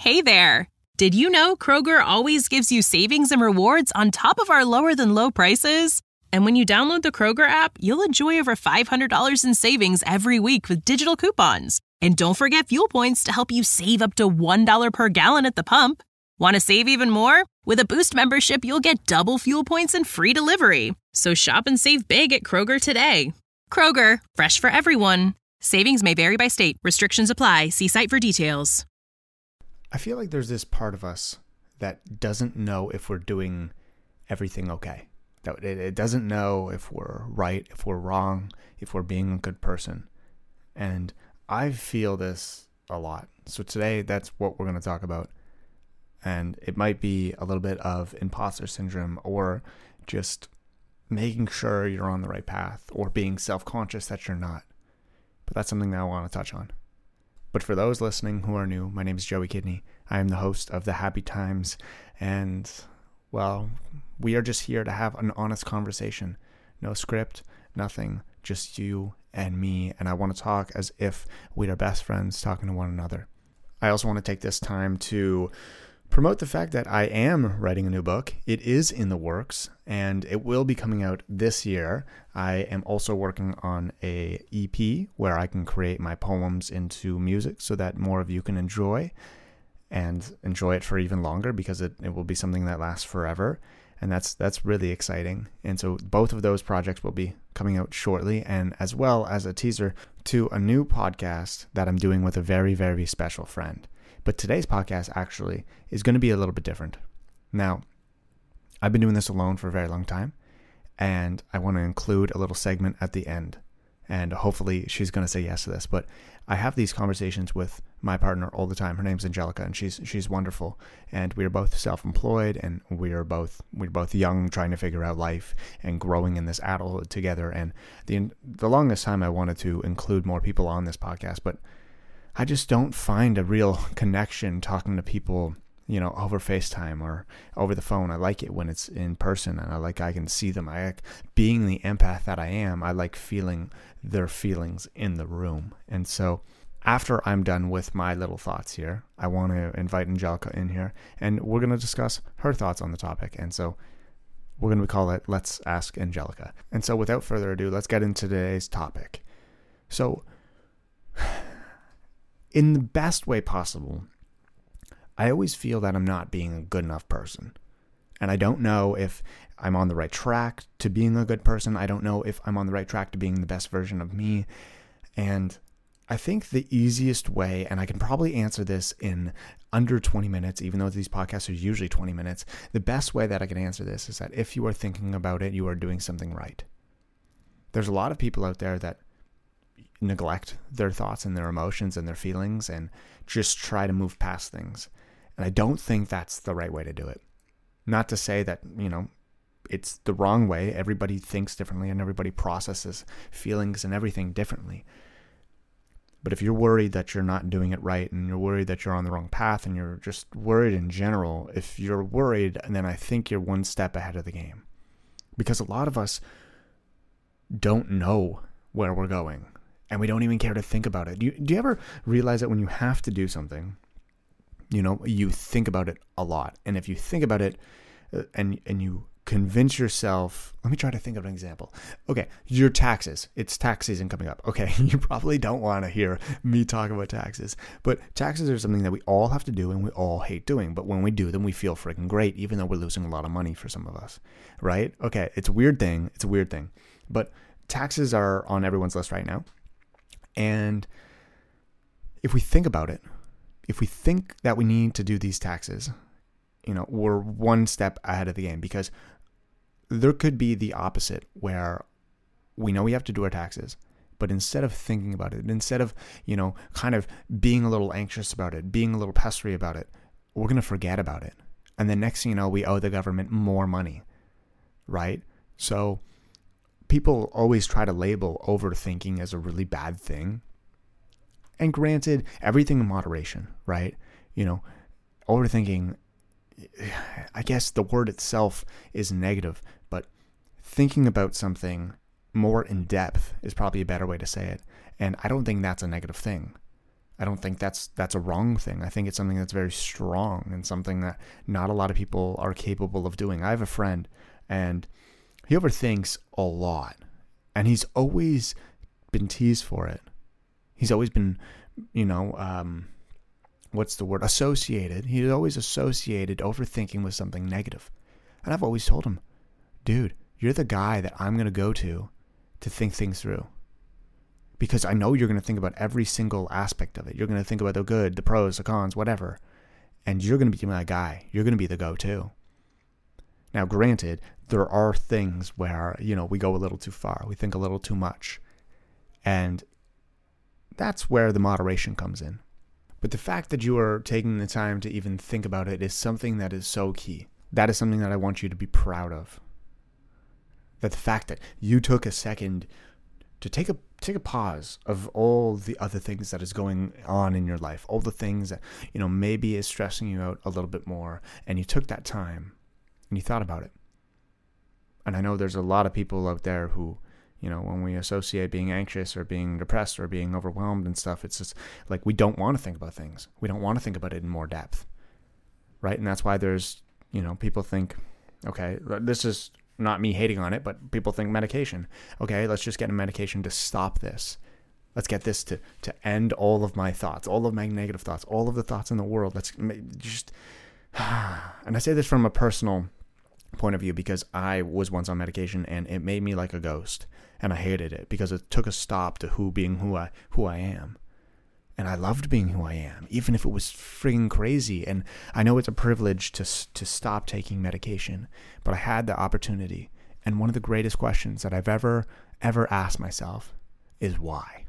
Hey there! Did you know Kroger always gives you savings and rewards on top of our lower-than-low prices? And when you download the Kroger app, you'll enjoy over $500 in savings every week with digital coupons. And don't forget fuel points to help you save up to $1 per gallon at the pump. Want to save even more? With a Boost membership, you'll get double fuel points and free delivery. So shop and save big at Kroger today. Kroger, fresh for everyone. Savings may vary by state. Restrictions apply. See site for details. I feel like there's this part of us that doesn't know if we're doing everything okay. That it doesn't know if we're right, if we're wrong, if we're being a good person. And I feel this a lot. So today, that's what we're going to talk about. And it might be a little bit of imposter syndrome, or just making sure you're on the right path, or being self-conscious that you're not. But that's something that I want to touch on. But for those listening who are new, my name is Joey Kidney. I am the host of The Happy Times, and, well, we are just here to have an honest conversation. No script, nothing, just you and me, and I want to talk as if we are best friends talking to one another. I also want to take this time to promote the fact that I am writing a new book. It is in the works, and it will be coming out this year. I am also working on a EP where I can create my poems into music so that more of you can enjoy it for even longer, because it will be something that lasts forever. And that's really exciting. And so both of those projects will be coming out shortly, and as well as a teaser to a new podcast that I'm doing with a very, very special friend. But today's podcast actually is going to be a little bit different. Now, I've been doing this alone for a very long time, and I want to include a little segment at the end. And hopefully she's going to say yes to this. But I have these conversations with my partner all the time. Her name's Angelica, and she's wonderful. And we are both self-employed, and we're both young, trying to figure out life and growing in this adulthood together. And the longest time I wanted to include more people on this podcast, but I just don't find a real connection talking to people, over FaceTime or over the phone. I like it when it's in person, and I can see them. I like being the empath that I am. I like feeling their feelings in the room. And so after I'm done with my little thoughts here, I want to invite Angelica in here, and we're going to discuss her thoughts on the topic. And so we're going to call it Let's Ask Angelica. And so without further ado, let's get into today's topic. So in the best way possible, I always feel that I'm not being a good enough person. And I don't know if I'm on the right track to being a good person. I don't know if I'm on the right track to being the best version of me. And I think the easiest way, and I can probably answer this in under 20 minutes, even though these podcasts are usually 20 minutes, the best way that I can answer this is that if you are thinking about it, you are doing something right. There's a lot of people out there that neglect their thoughts and their emotions and their feelings and just try to move past things. And I don't think that's the right way to do it. Not to say that, it's the wrong way. Everybody thinks differently, and everybody processes feelings and everything differently. But if you're worried that you're not doing it right, and you're worried that you're on the wrong path, and you're just worried in general, if you're worried, then I think you're one step ahead of the game. Because a lot of us don't know where we're going, and we don't even care to think about it. Do you ever realize that when you have to do something, you think about it a lot? And if you think about it and you convince yourself, let me try to think of an example. Okay, your taxes. It's tax season coming up. Okay, you probably don't want to hear me talk about taxes, but taxes are something that we all have to do and we all hate doing. But when we do them, we feel freaking great, even though we're losing a lot of money for some of us, right? Okay, it's a weird thing. But taxes are on everyone's list right now. And if we think about it, if we think that we need to do these taxes, we're one step ahead of the game, because there could be the opposite, where we know we have to do our taxes, but instead of thinking about it, instead of, kind of being a little anxious about it, being a little pestery about it, we're going to forget about it. And the next thing you know, we owe the government more money, right? So people always try to label overthinking as a really bad thing. And granted, everything in moderation, right? Overthinking, I guess the word itself is negative, but thinking about something more in depth is probably a better way to say it. And I don't think that's a negative thing. I don't think that's a wrong thing. I think it's something that's very strong and something that not a lot of people are capable of doing. I have a friend, and he overthinks a lot, and he's always been teased for it. He's always been, what's the word? Associated. He's always associated overthinking with something negative. And I've always told him, dude, you're the guy that I'm going to go to think things through. Because I know you're going to think about every single aspect of it. You're going to think about the good, the pros, the cons, whatever. And you're going to be my guy. You're going to be the go-to. Now, granted, there are things where, we go a little too far. We think a little too much. And that's where the moderation comes in. But the fact that you are taking the time to even think about it is something that is so key. That is something that I want you to be proud of. That the fact that you took a second to take a pause of all the other things that is going on in your life, all the things that, maybe is stressing you out a little bit more, and you took that time and you thought about it. And I know there's a lot of people out there who, when we associate being anxious or being depressed or being overwhelmed and stuff, it's just like we don't want to think about things. We don't want to think about it in more depth, right? And that's why there's, people think, okay, this is not me hating on it, but people think medication. Okay, let's just get a medication to stop this. Let's get this to end all of my thoughts, all of my negative thoughts, all of the thoughts in the world. Let's just, and I say this from a personal point of view because I was once on medication and it made me like a ghost, and I hated it because it took a stop to being who I am. And I loved being who I am, even if it was friggin' crazy. And I know it's a privilege to stop taking medication, but I had the opportunity. And one of the greatest questions that I've ever asked myself is why?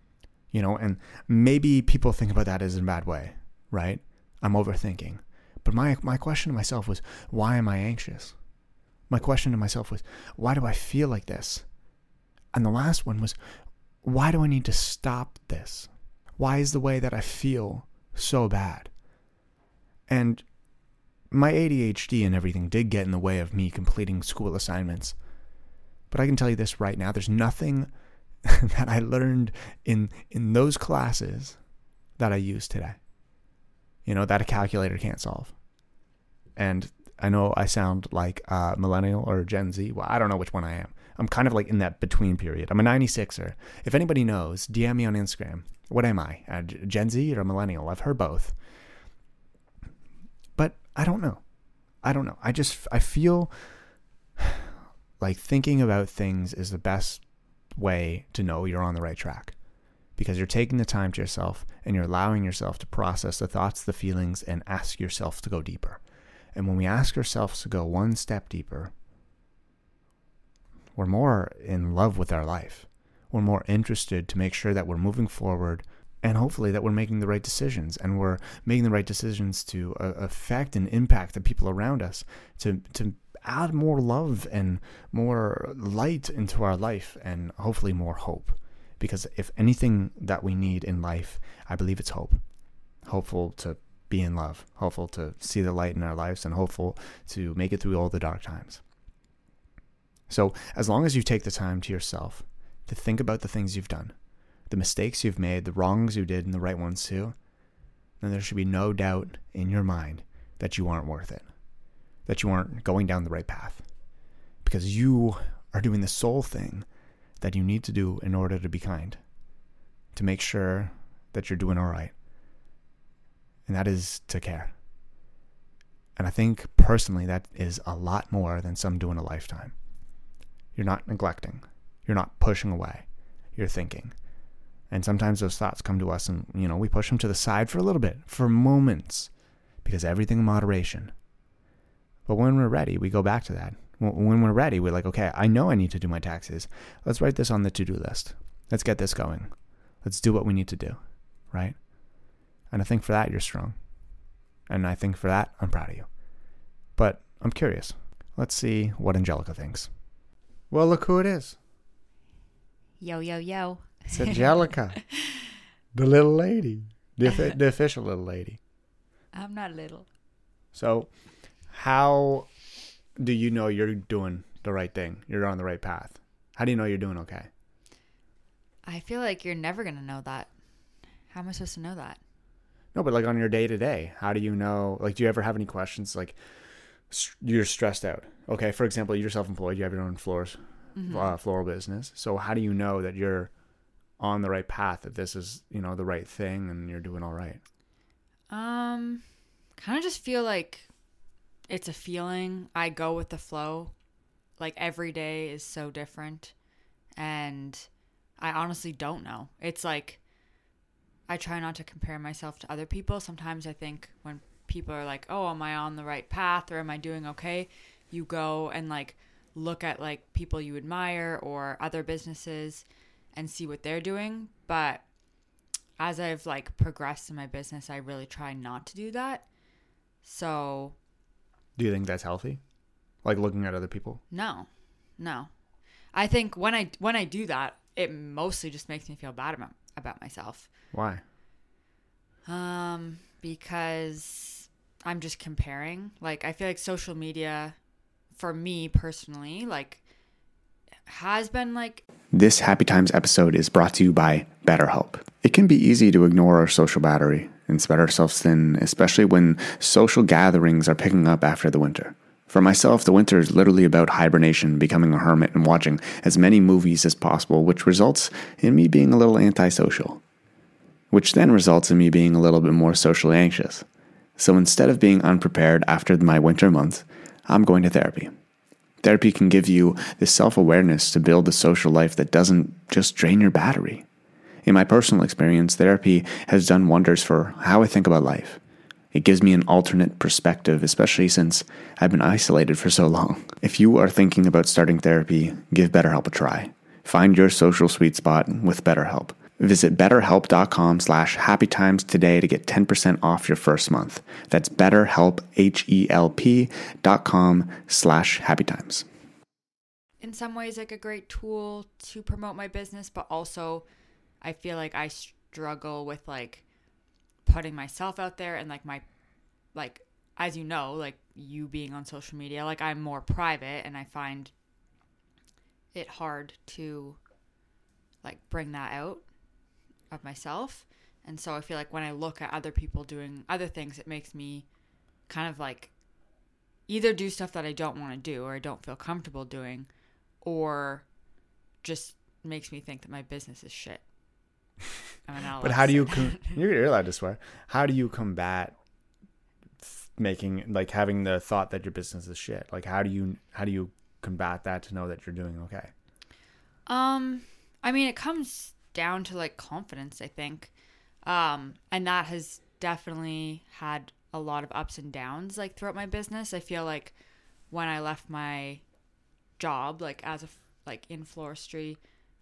And maybe people think about that as in a bad way, right? I'm overthinking. But my question to myself was, why am I anxious? My question to myself was, why do I feel like this? And the last one was, why do I need to stop this? Why is the way that I feel so bad? And my ADHD and everything did get in the way of me completing school assignments. But I can tell you this right now, there's nothing that I learned in those classes that I use today. That a calculator can't solve. And I know I sound like a millennial or Gen Z. Well, I don't know which one I am. I'm kind of like in that between period. I'm a 96er. If anybody knows, DM me on Instagram. What am I? A Gen Z or a millennial? I've heard both. But I don't know. I feel like thinking about things is the best way to know you're on the right track. Because you're taking the time to yourself and you're allowing yourself to process the thoughts, the feelings, and ask yourself to go deeper. And when we ask ourselves to go one step deeper, we're more in love with our life. We're more interested to make sure that we're moving forward and hopefully that we're making the right decisions, and we're making the right decisions to affect and impact the people around us, to add more love and more light into our life, and hopefully more hope. Because if anything that we need in life, I believe it's hope. Hopeful to be in love, hopeful to see the light in our lives, and hopeful to make it through all the dark times. So as long as you take the time to yourself to think about the things you've done, the mistakes you've made, the wrongs you did, and the right ones too, then there should be no doubt in your mind that you aren't worth it, that you aren't going down the right path, because you are doing the sole thing that you need to do in order to be kind, to make sure that you're doing all right. And that is to care. And I think personally that is a lot more than some do in a lifetime. You're not neglecting. You're not pushing away. You're thinking. And sometimes those thoughts come to us and, we push them to the side for a little bit, for moments, because everything in moderation. But when we're ready, we go back to that. When we're ready, we're like, okay, I know I need to do my taxes. Let's write this on the to-do list. Let's get this going. Let's do what we need to do, right? And I think for that, you're strong. And I think for that, I'm proud of you. But I'm curious. Let's see what Angelica thinks. Well, look who it is. Yo, yo, yo. It's Angelica. The little lady. The official little lady. I'm not little. So, how do you know you're doing the right thing? You're on the right path. How do you know you're doing okay? I feel like you're never going to know that. How am I supposed to know that? No, but like on your day to day, how do you know? Like, do you ever have any questions? Like, you're stressed out. Okay, for example, you're self-employed. You have your own floral business. So how do you know that you're on the right path? That this is, the right thing, and you're doing all right? Kind of just feel like it's a feeling. I go with the flow. Like every day is so different, and I honestly don't know. It's like I try not to compare myself to other people. Sometimes I think when people are like, oh, am I on the right path or am I doing okay? You go and like look at like people you admire or other businesses and see what they're doing. But as I've like progressed in my business, I really try not to do that. So do you think that's healthy? Like looking at other people? No. I think when I do that, it mostly just makes me feel bad about myself. Why? Because I'm just comparing. Like, I feel like social media, for me personally, like, has been like... This Happy Times episode is brought to you by BetterHelp. It can be easy to ignore our social battery and spread ourselves thin, especially when social gatherings are picking up after the winter. For myself, the winter is literally about hibernation, becoming a hermit, and watching as many movies as possible, which results in me being a little antisocial, which then results in me being a little bit more socially anxious. So instead of being unprepared after my winter month, I'm going to therapy. Therapy can give you the self-awareness to build a social life that doesn't just drain your battery. In my personal experience, therapy has done wonders for how I think about life. It gives me an alternate perspective, especially since I've been isolated for so long. If you are thinking about starting therapy, give BetterHelp a try. Find your social sweet spot with BetterHelp. Visit BetterHelp.com/happytimes today to get 10% off your first month. That's BetterHelp, HELP.com/happytimes. In some ways, like a great tool to promote my business, but also I feel like I struggle with like putting myself out there and like my, like, as you know, like you being on social media, like I'm more private and I find it hard to like bring that out of myself. And so I feel like when I look at other people doing other things, it makes me kind of like either do stuff that I don't want to do or I don't feel comfortable doing, or just makes me think that my business is shit. But how do you you're allowed to swear. How do you combat making, like, having the thought that your business is shit? Like, how do you combat that to know that you're doing okay? I mean, it comes down to like confidence, I think. And that has definitely had a lot of ups and downs like throughout my business. I feel like when I left my job, like as a like in floristry,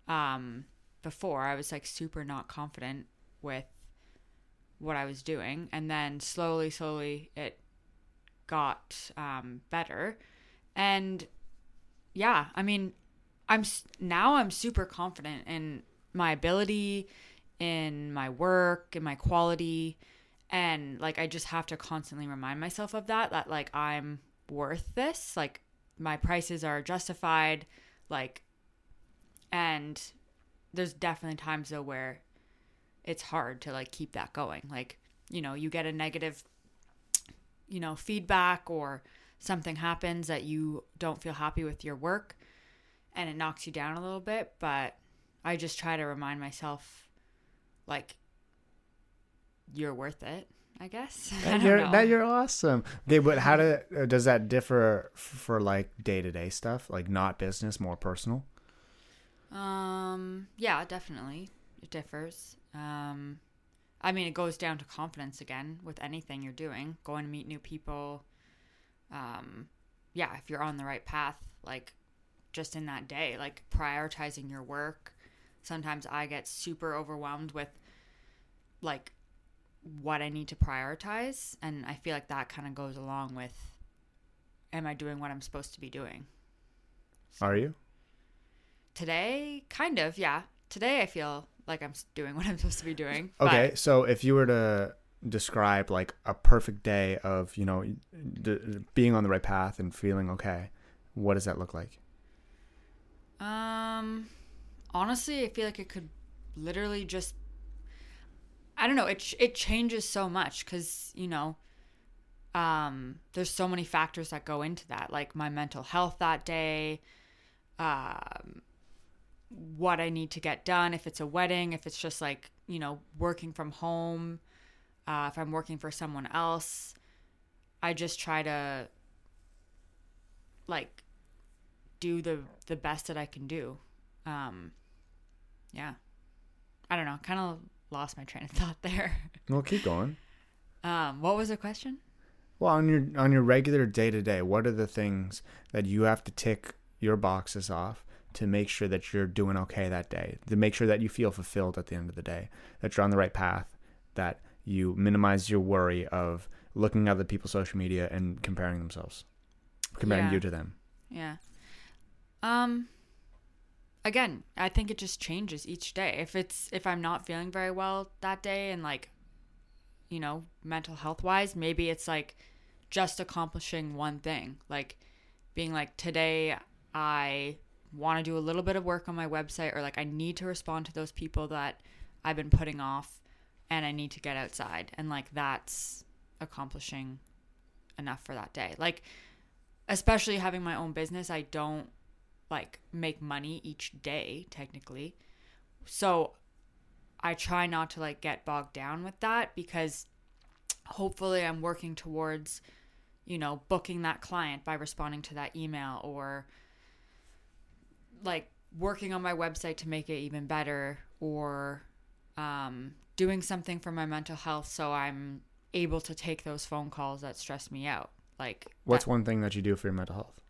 before I was like super not confident with what I was doing, and then slowly it got better. And yeah, I mean, I'm super confident in my ability, in my work, in my quality, and like I just have to constantly remind myself of that like I'm worth this, like my prices are justified, like. And there's definitely times though where it's hard to like keep that going. Like, you get a negative, feedback, or something happens that you don't feel happy with your work and it knocks you down a little bit. But I just try to remind myself, like, you're worth it, I guess. You're awesome. Okay, but how does that differ for like day-to-day stuff, like not business, more personal? Yeah, definitely. It differs. I mean, it goes down to confidence again with anything you're doing, going to meet new people. Yeah, if you're on the right path, like just in that day, like prioritizing your work. Sometimes I get super overwhelmed with like what I need to prioritize. And I feel like that kind of goes along with, am I doing what I'm supposed to be doing? So, are you? Today, kind of, yeah. Today I feel like I'm doing what I'm supposed to be doing. Okay, so if you were to describe like a perfect day of, being on the right path and feeling okay, what does that look like? Honestly, I feel like it could literally just, I don't know, it changes so much because, you know, there's so many factors that go into that, like my mental health that day, what I need to get done, if it's a wedding, if it's just like, you know, working from home, if I'm working for someone else. I just try to like do the best that I can do. Yeah. I don't know, kind of lost my train of thought there. Well, keep going. What was the question? Well, on your regular day-to-day, what are the things that you have to tick your boxes off to make sure that you're doing okay that day, to make sure that you feel fulfilled at the end of the day, that you're on the right path, that you minimize your worry of looking at other people's social media and comparing you to them? Yeah. Again, I think it just changes each day. If I'm not feeling very well that day and like, you know, mental health wise, maybe it's like just accomplishing one thing, like being like, today I want to do a little bit of work on my website, or like I need to respond to those people that I've been putting off and I need to get outside. And like, that's accomplishing enough for that day. Like, especially having my own business, I don't like make money each day technically. So I try not to like get bogged down with that, because hopefully I'm working towards, you know, booking that client by responding to that email, or like working on my website to make it even better, or doing something for my mental health so I'm able to take those phone calls that stress me out. Like, what's one thing that you do for your mental health?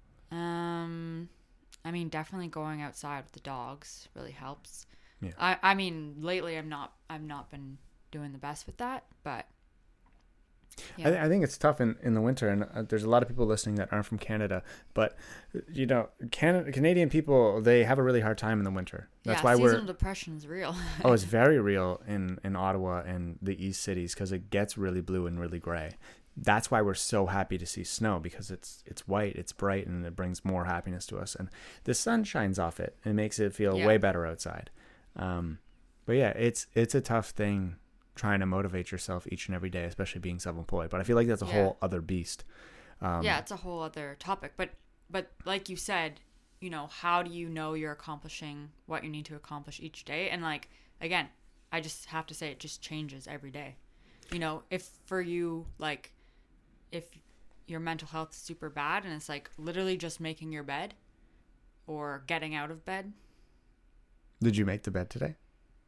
I mean, definitely going outside with the dogs really helps. Yeah. I mean, lately I've not been doing the best with that, but yeah. I think it's tough in the winter, and there's a lot of people listening that aren't from Canada, but you know, Canadian people, they have a really hard time in the winter. That's why seasonal depression is real. Oh, it's very real in Ottawa and the east cities, because it gets really blue and really gray. That's why we're so happy to see snow, because it's white, it's bright, and it brings more happiness to us. And the sun shines off it and makes it feel way better outside. But yeah, it's a tough thing trying to motivate yourself each and every day, especially being self-employed. But I feel like that's a whole other beast. It's a whole other topic. But like you said, you know, how do you know you're accomplishing what you need to accomplish each day? And like, again, I just have to say it just changes every day. You know, if for you, like, if your mental health is super bad and it's like literally just making your bed or getting out of bed. Did you make the bed today?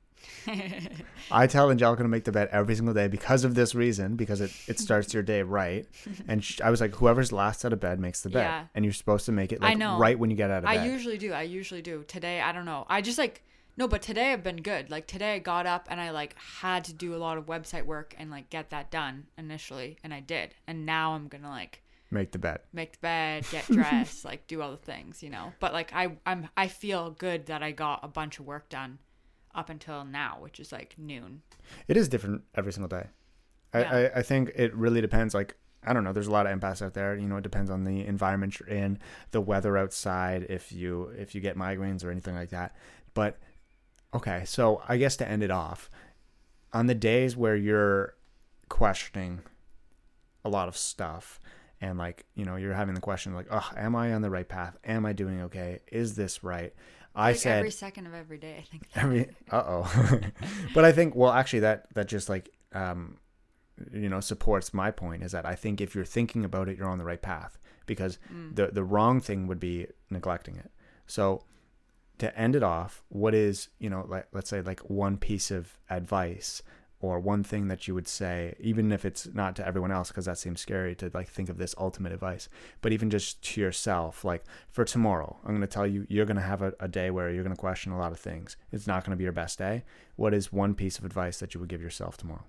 I tell Angelica to make the bed every single day because of this reason, because it starts your day right. And I was like, whoever's last out of bed makes the bed. Yeah. And you're supposed to make it like right when you get out of bed. I usually do. Today, I don't know. I just like, no, but today I've been good. Like today I got up and I like had to do a lot of website work and like get that done initially. And I did. And now I'm going to like make the bed, get dressed, like do all the things, you know, but like I feel good that I got a bunch of work done up until now, which is like noon. It is different every single day. I think it really depends. Like, I don't know, there's a lot of empaths out there, you know, it depends on the environment you're in, the weather outside, if you get migraines or anything like that. But okay, so I guess to end it off, on the days where you're questioning a lot of stuff and like, you know, you're having the question like, oh, am I on the right path? Am I doing okay? Is this right? I like said every second of every day, I think. But I think, well, actually that just like, you know, supports my point, is that I think if you're thinking about it, you're on the right path, because the wrong thing would be neglecting it. So to end it off, what is, you know, like, let's say like one piece of advice or one thing that you would say, even if it's not to everyone else, because that seems scary to like think of this ultimate advice, but even just to yourself, like for tomorrow, I'm going to tell you, you're going to have a day where you're going to question a lot of things. It's not going to be your best day. What is one piece of advice that you would give yourself tomorrow?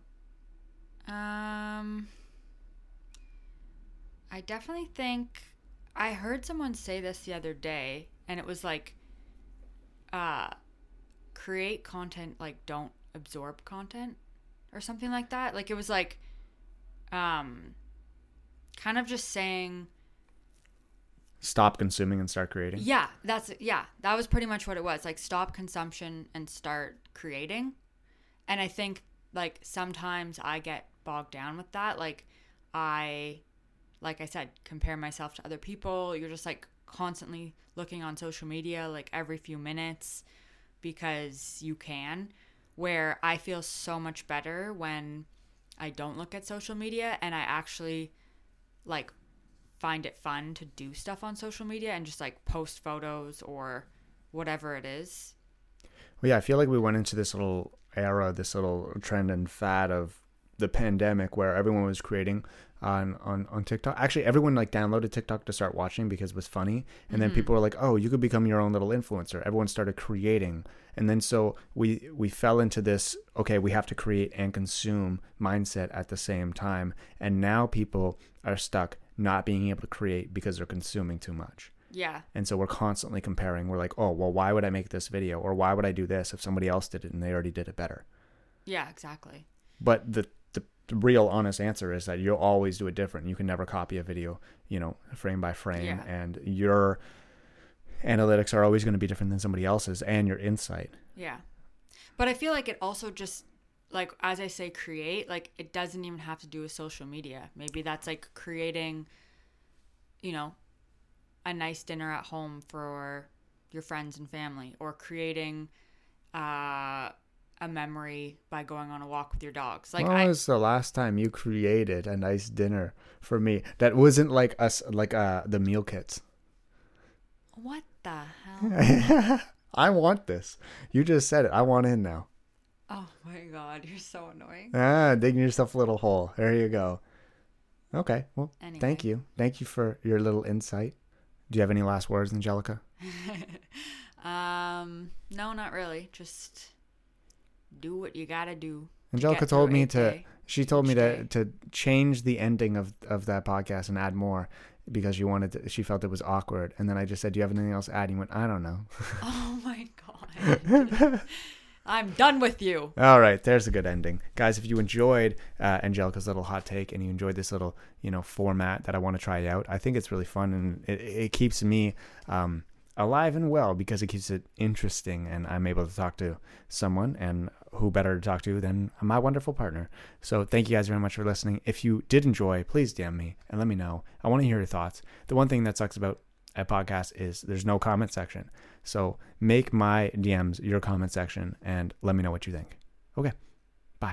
I definitely think I heard someone say this the other day, and it was like, create content, like don't absorb content, or something like that. Like it was like, kind of just saying, stop consuming and start creating. That was pretty much what it was. Like stop consumption and start creating. And I think like sometimes I get bogged down with that. Like I said, compare myself to other people. You're just like constantly looking on social media like every few minutes because you can, where I feel so much better when I don't look at social media and I actually like find it fun to do stuff on social media and just like post photos or whatever it is. Well, yeah, I feel like we went into this little era, this little trend and fad of the pandemic where everyone was creating on TikTok. Actually, everyone like downloaded TikTok to start watching because it was funny. And then people were like, oh, you could become your own little influencer. Everyone started creating. And then so we fell into this, okay, we have to create and consume mindset at the same time. And now people are stuck not being able to create because they're consuming too much. Yeah. And so we're constantly comparing. We're like, oh, well, why would I make this video? Or why would I do this if somebody else did it and they already did it better? Yeah, exactly. But the real honest answer is that you'll always do it different. You can never copy a video, frame by frame. Yeah. And your analytics are always going to be different than somebody else's and your insight. Yeah. But I feel like it also just, like, as I say, create, like, it doesn't even have to do with social media. Maybe that's like creating, a nice dinner at home for your friends and family, or creating a memory by going on a walk with your dogs. Like, when was the last time you created a nice dinner for me that wasn't like us, like the meal kits? What the hell? I want this. You just said it. I want in now. Oh my God, you're so annoying. Digging yourself a little hole. There you go. Okay. Well, Anyway. Thank you. Thank you for your little insight. Do you have any last words, Angelica? No, not really. Just do what you gotta do. Angelica Get told through me each day. to change the ending of that podcast and add more because she felt it was awkward. And then I just said, do you have anything else to add? And you went, I don't know. Oh my God. I'm done with you. All right, there's a good ending. Guys, if you enjoyed Angelica's little hot take and you enjoyed this little, format that I want to try out, I think it's really fun and it keeps me alive and well because it keeps it interesting and I'm able to talk to someone, and who better to talk to than my wonderful partner. So thank you guys very much for listening. If you did enjoy, please DM me and let me know. I want to hear your thoughts. The one thing that sucks about a podcast is there's no comment section. So make my DMs your comment section and let me know what you think. Okay, bye.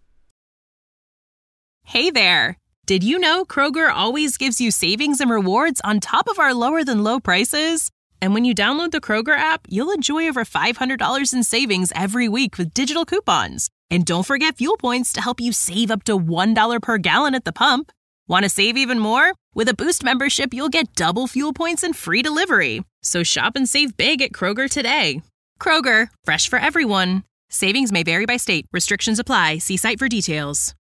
Hey there. Did you know Kroger always gives you savings and rewards on top of our lower than low prices? And when you download the Kroger app, you'll enjoy over $500 in savings every week with digital coupons. And don't forget fuel points to help you save up to $1 per gallon at the pump. Want to save even more? With a Boost membership, you'll get double fuel points and free delivery. So shop and save big at Kroger today. Kroger, fresh for everyone. Savings may vary by state. Restrictions apply. See site for details.